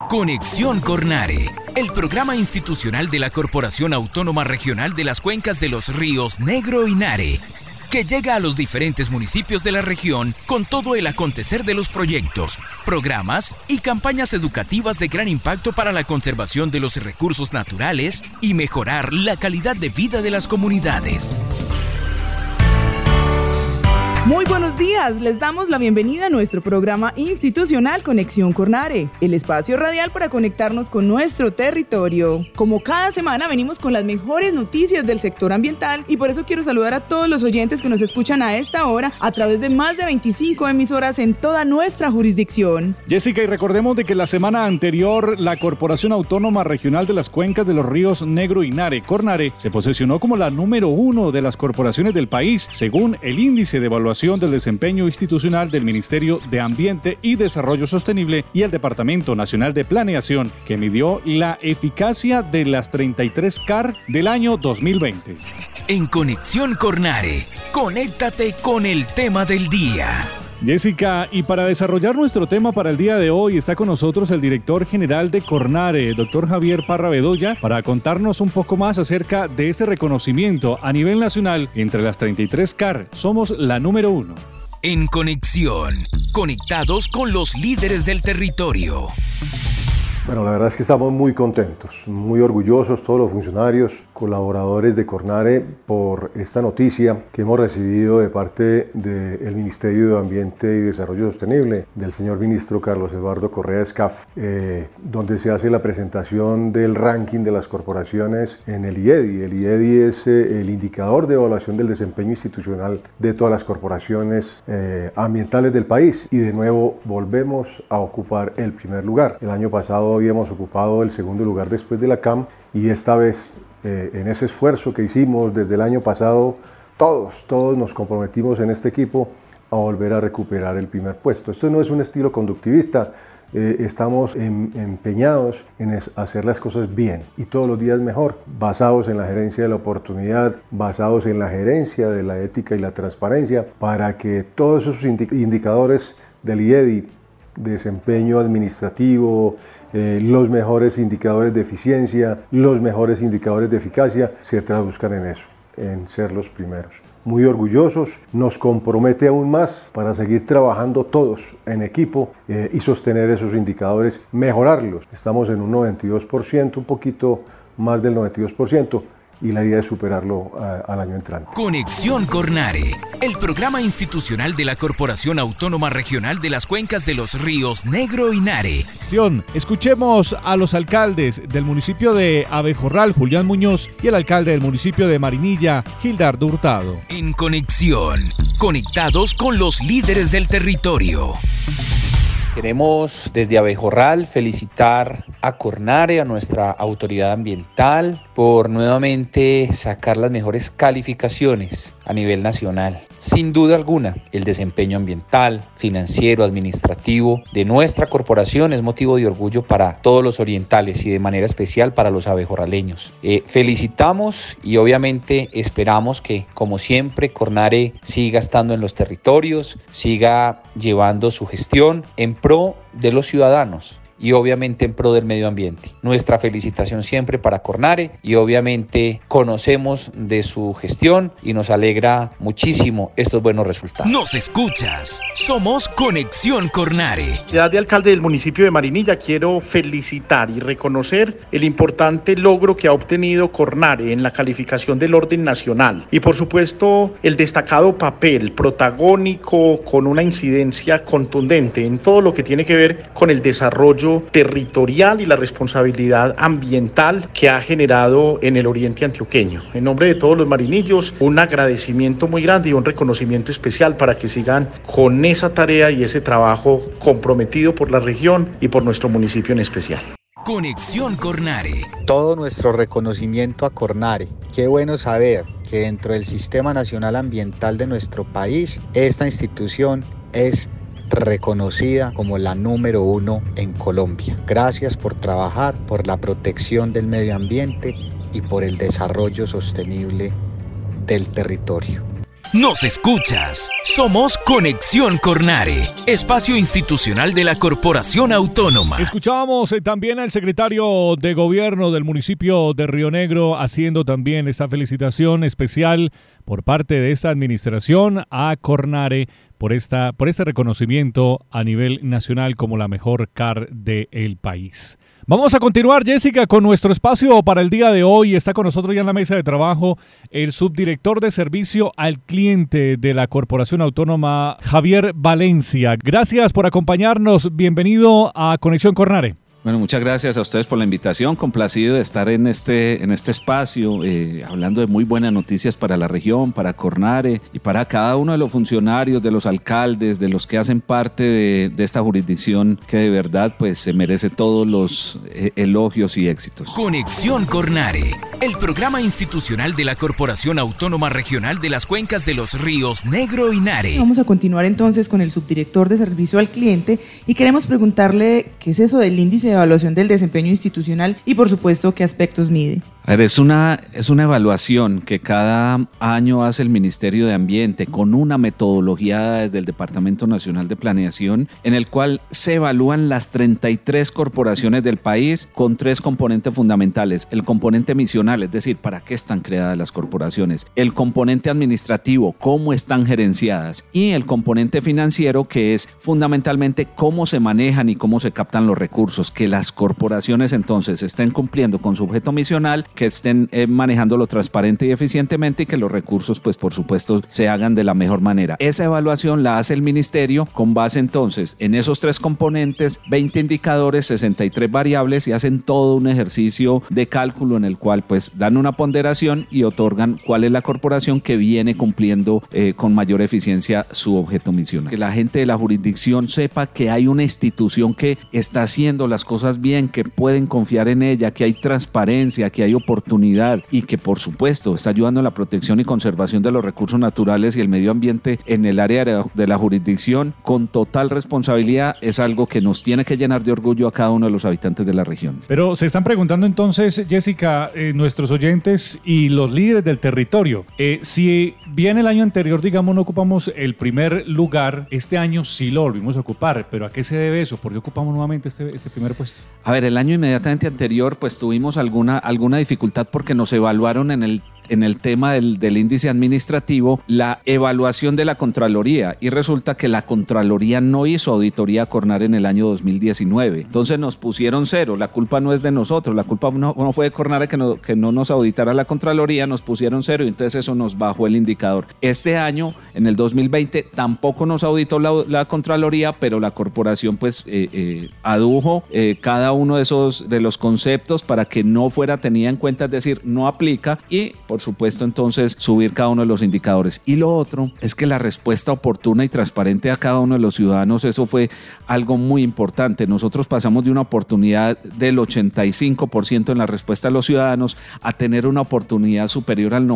Conexión Cornare, el programa institucional de la Corporación Autónoma Regional de las Cuencas de los Ríos Negro y Nare, que llega a los diferentes municipios de la región con todo el acontecer de los proyectos, programas y campañas educativas de gran impacto para la conservación de los recursos naturales y mejorar la calidad de vida de las comunidades. Muy buenos días, les damos la bienvenida a nuestro programa institucional Conexión Cornare, el espacio radial para conectarnos con nuestro territorio. Como cada semana venimos con las mejores noticias del sector ambiental y por eso quiero saludar a todos los oyentes que nos escuchan a esta hora a través de más de 25 emisoras en toda nuestra jurisdicción. Jessica, y recordemos de que la semana anterior la Corporación Autónoma Regional de las Cuencas de los Ríos Negro y Nare, Cornare, se posicionó como la número 1 de las corporaciones del país, según el índice de evaluación del desempeño institucional del Ministerio de Ambiente y Desarrollo Sostenible y el Departamento Nacional de Planeación, que midió la eficacia de las 33 CAR del año 2020. En Conexión Cornare, conéctate con el tema del día. Jessica, y para desarrollar nuestro tema para el día de hoy está con nosotros el director general de Cornare, doctor Javier Parra Bedoya, para contarnos un poco más acerca de este reconocimiento a nivel nacional. Entre las 33 CAR, somos la número 1. En Conexión, conectados con los líderes del territorio. Bueno, la verdad es que estamos muy contentos, muy orgullosos todos los funcionarios, colaboradores de Cornare por esta noticia que hemos recibido de parte del Ministerio de Ambiente y Desarrollo Sostenible, del señor ministro Carlos Eduardo Correa Escaf, donde se hace la presentación del ranking de las corporaciones en el IEDI. El IEDI es el indicador de evaluación del desempeño institucional de todas las corporaciones ambientales del país y de nuevo volvemos a ocupar el primer lugar. El año pasado habíamos ocupado el segundo lugar después de la CAM y esta vez en ese esfuerzo que hicimos desde el año pasado todos nos comprometimos en este equipo a volver a recuperar el primer puesto. Esto no es un estilo conductivista, estamos empeñados en hacer las cosas bien y todos los días mejor, basados en la gerencia de la oportunidad, basados en la gerencia de la ética y la transparencia, para que todos esos indicadores del IEDI, desempeño administrativo, los mejores indicadores de eficiencia, los mejores indicadores de eficacia, se traduzcan en eso, en ser los primeros. Muy orgullosos, nos compromete aún más para seguir trabajando todos en equipo y sostener esos indicadores, mejorarlos. Estamos en un 92%, un poquito más del 92%. Y la idea es superarlo al año entrante. Conexión Cornare, el programa institucional de la Corporación Autónoma Regional de las Cuencas de los Ríos Negro y Nare. Escuchemos a los alcaldes del municipio de Abejorral, Julián Muñoz, y el alcalde del municipio de Marinilla, Gildardo Hurtado. En Conexión, conectados con los líderes del territorio. Queremos desde Abejorral felicitar a Cornare, a nuestra autoridad ambiental, por nuevamente sacar las mejores calificaciones a nivel nacional. Sin duda alguna, el desempeño ambiental, financiero, administrativo de nuestra corporación es motivo de orgullo para todos los orientales y de manera especial para los abejorraleños. Felicitamos y obviamente esperamos que, como siempre, Cornare siga estando en los territorios, siga llevando su gestión en pro de los ciudadanos y obviamente en pro del medio ambiente. Nuestra felicitación siempre para Cornare y obviamente conocemos de su gestión y nos alegra muchísimo estos buenos resultados. Nos escuchas, somos Conexión Cornare. Ciudad de alcalde del municipio de Marinilla, quiero felicitar y reconocer el importante logro que ha obtenido Cornare en la calificación del orden nacional y por supuesto el destacado papel protagónico con una incidencia contundente en todo lo que tiene que ver con el desarrollo territorial y la responsabilidad ambiental que ha generado en el oriente antioqueño. En nombre de todos los marinillos, un agradecimiento muy grande y un reconocimiento especial para que sigan con esa tarea y ese trabajo comprometido por la región y por nuestro municipio en especial. Conexión Cornare. Todo nuestro reconocimiento a Cornare. Qué bueno saber que dentro del Sistema Nacional Ambiental de nuestro país, esta institución es reconocida como la número 1 en Colombia. Gracias por trabajar por la protección del medio ambiente y por el desarrollo sostenible del territorio. Nos escuchas, Somos Conexión Cornare, espacio institucional de la Corporación Autónoma. Escuchábamos también al secretario de Gobierno del municipio de Río Negro haciendo también esta felicitación especial por parte de esta administración a Cornare por este reconocimiento a nivel nacional como la mejor CAR del país. Vamos a continuar, Jessica, con nuestro espacio para el día de hoy. Está con nosotros ya en la mesa de trabajo el subdirector de Servicio al Cliente de la Corporación Autónoma, Javier Valencia. Gracias por acompañarnos. Bienvenido a Conexión Cornare. Bueno, muchas gracias a ustedes por la invitación, complacido de estar en este espacio, hablando de muy buenas noticias para la región, para Cornare y para cada uno de los funcionarios, de los alcaldes, de los que hacen parte de esta jurisdicción que de verdad pues se merece todos los elogios y éxitos. Conexión Cornare, el programa institucional de la Corporación Autónoma Regional de las Cuencas de los Ríos Negro y Nare. Vamos a continuar entonces con el subdirector de Servicio al Cliente y queremos preguntarle qué es eso del índice de evaluación del desempeño institucional y por supuesto qué aspectos mide. A ver, es una evaluación que cada año hace el Ministerio de Ambiente con una metodología desde el Departamento Nacional de Planeación, en el cual se evalúan las 33 corporaciones del país con 3 componentes fundamentales. El componente misional, es decir, para qué están creadas las corporaciones. El componente administrativo, cómo están gerenciadas. Y el componente financiero, que es fundamentalmente cómo se manejan y cómo se captan los recursos. Que las corporaciones entonces estén cumpliendo con su objeto misional, que estén manejándolo transparente y eficientemente y que los recursos, pues por supuesto, se hagan de la mejor manera. Esa evaluación la hace el ministerio con base entonces en esos 3 componentes, 20 indicadores, 63 variables y hacen todo un ejercicio de cálculo en el cual pues dan una ponderación y otorgan cuál es la corporación que viene cumpliendo con mayor eficiencia su objeto misional. Que la gente de la jurisdicción sepa que hay una institución que está haciendo las cosas bien, que pueden confiar en ella, que hay transparencia, que hay oportunidad y que por supuesto está ayudando en la protección y conservación de los recursos naturales y el medio ambiente en el área de la jurisdicción con total responsabilidad, es algo que nos tiene que llenar de orgullo a cada uno de los habitantes de la región. Pero se están preguntando entonces, Jessica, nuestros oyentes y los líderes del territorio, si bien el año anterior, digamos, no ocupamos el primer lugar, este año sí lo volvimos a ocupar, pero ¿a qué se debe eso? ¿Por qué ocupamos nuevamente este primer puesto? A ver, el año inmediatamente anterior pues tuvimos alguna dificultad porque nos evaluaron en el tema del índice administrativo la evaluación de la Contraloría y resulta que la Contraloría no hizo auditoría a Cornare en el año 2019. Entonces nos pusieron 0, la culpa no es de nosotros, la culpa no fue de Cornare que no nos auditara la Contraloría, nos pusieron 0 y entonces eso nos bajó el indicador. Este año, en el 2020, tampoco nos auditó la Contraloría, pero la corporación pues adujo cada uno de los conceptos para que no fuera tenida en cuenta, es decir, no aplica y por supuesto entonces subir cada uno de los indicadores. Y lo otro es que la respuesta oportuna y transparente a cada uno de los ciudadanos, eso fue algo muy importante. Nosotros pasamos de una oportunidad del 85% en la respuesta a los ciudadanos a tener una oportunidad superior al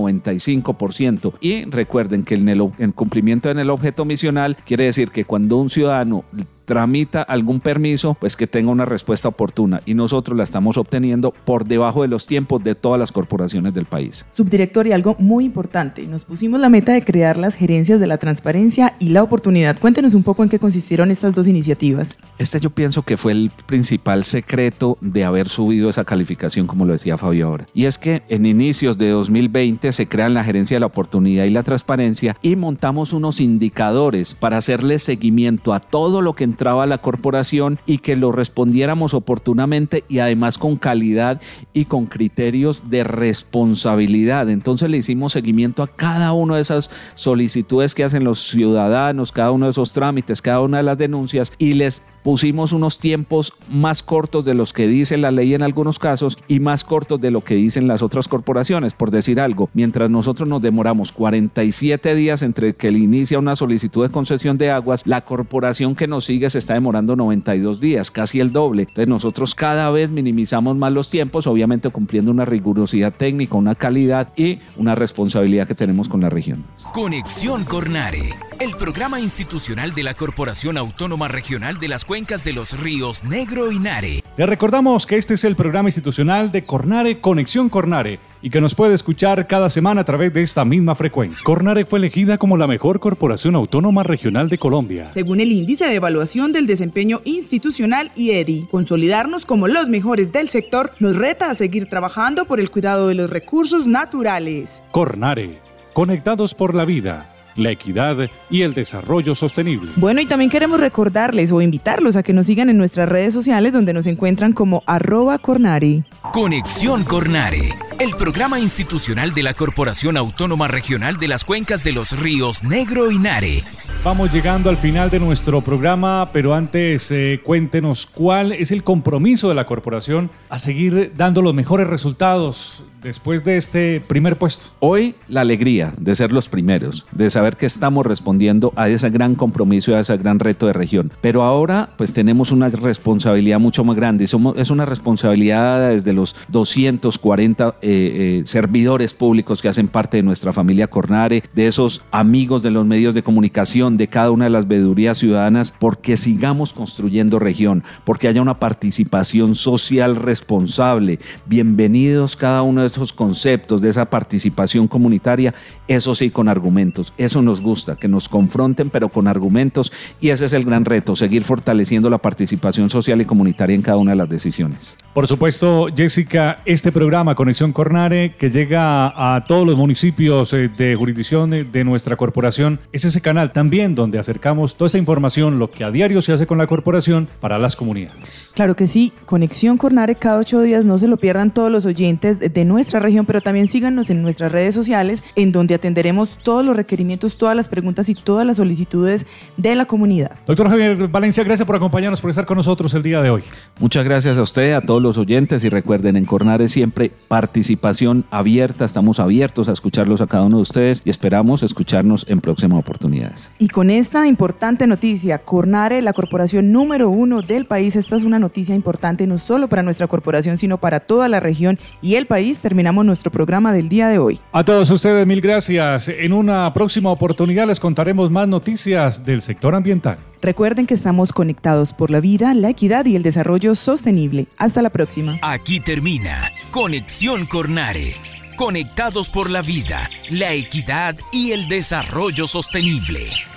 95%. Y recuerden que el cumplimiento en el objeto misional quiere decir que cuando un ciudadano tramita algún permiso, pues que tenga una respuesta oportuna y nosotros la estamos obteniendo por debajo de los tiempos de todas las corporaciones del país. Subdirector, y algo muy importante, nos pusimos la meta de crear las gerencias de la transparencia y la oportunidad. Cuéntenos un poco en qué consistieron estas 2 iniciativas. Yo pienso que fue el principal secreto de haber subido esa calificación, como lo decía Fabio ahora. Y es que en inicios de 2020 se crean la gerencia de la oportunidad y la transparencia y montamos unos indicadores para hacerle seguimiento a todo lo que entraba a la corporación y que lo respondiéramos oportunamente y además con calidad y con criterios de responsabilidad. Entonces le hicimos seguimiento a cada una de esas solicitudes que hacen los ciudadanos, cada uno de esos trámites, cada una de las denuncias y les pusimos unos tiempos más cortos de los que dice la ley en algunos casos y más cortos de lo que dicen las otras corporaciones, por decir algo. Mientras nosotros nos demoramos 47 días entre que inicia una solicitud de concesión de aguas, la corporación que nos sigue se está demorando 92 días, casi el doble. Entonces nosotros cada vez minimizamos más los tiempos, obviamente cumpliendo una rigurosidad técnica, una calidad y una responsabilidad que tenemos con la región. Conexión Cornare, el programa institucional de la Corporación Autónoma Regional de las Cuencas de los Ríos Negro y Nare. Le recordamos que este es el programa institucional de Cornare, Conexión Cornare, y que nos puede escuchar cada semana a través de esta misma frecuencia. Cornare fue elegida como la mejor corporación autónoma regional de Colombia, según el índice de evaluación del desempeño institucional IEDI. Consolidarnos como los mejores del sector nos reta a seguir trabajando por el cuidado de los recursos naturales. Cornare, conectados por la vida, la equidad y el desarrollo sostenible. Bueno, y también queremos recordarles o invitarlos a que nos sigan en nuestras redes sociales, donde nos encuentran como @Cornare. Conexión Cornare, el programa institucional de la Corporación Autónoma Regional de las Cuencas de los Ríos Negro y Nare. Vamos llegando al final de nuestro programa, pero antes cuéntenos cuál es el compromiso de la corporación a seguir dando los mejores resultados después de este primer puesto. Hoy la alegría de ser los primeros, de saber que estamos respondiendo a ese gran compromiso y a ese gran reto de región. Pero ahora pues tenemos una responsabilidad mucho más grande. Es una responsabilidad desde los 240 servidores públicos que hacen parte de nuestra familia Cornare, de esos amigos de los medios de comunicación, de cada una de las veedurías ciudadanas, porque sigamos construyendo región, porque haya una participación social responsable. Bienvenidos cada uno de esos conceptos, de esa participación comunitaria, eso sí, con argumentos. Eso nos gusta, que nos confronten, pero con argumentos, y ese es el gran reto, seguir fortaleciendo la participación social y comunitaria en cada una de las decisiones. Por supuesto, Jessica, este programa Conexión Cornare, que llega a todos los municipios de jurisdicción de nuestra corporación, es ese canal también donde acercamos toda esta información, lo que a diario se hace con la corporación para las comunidades. Claro que sí, Conexión Cornare cada 8 días, no se lo pierdan todos los oyentes de nuestra región, pero también síganos en nuestras redes sociales, en donde atenderemos todos los requerimientos, todas las preguntas y todas las solicitudes de la comunidad. Doctor Javier Valencia, gracias por acompañarnos, por estar con nosotros el día de hoy. Muchas gracias a usted, a todos los oyentes, y recuerden, en Cornare siempre participación abierta, estamos abiertos a escucharlos a cada uno de ustedes y esperamos escucharnos en próximas oportunidades. Y con esta importante noticia, Cornare, la corporación número 1 del país, esta es una noticia importante no solo para nuestra corporación, sino para toda la región y el país. Terminamos nuestro programa del día de hoy. A todos ustedes, mil gracias. En una próxima oportunidad les contaremos más noticias del sector ambiental. Recuerden que estamos conectados por la vida, la equidad y el desarrollo sostenible. Hasta la próxima. Aquí termina Conexión Cornare. Conectados por la vida, la equidad y el desarrollo sostenible.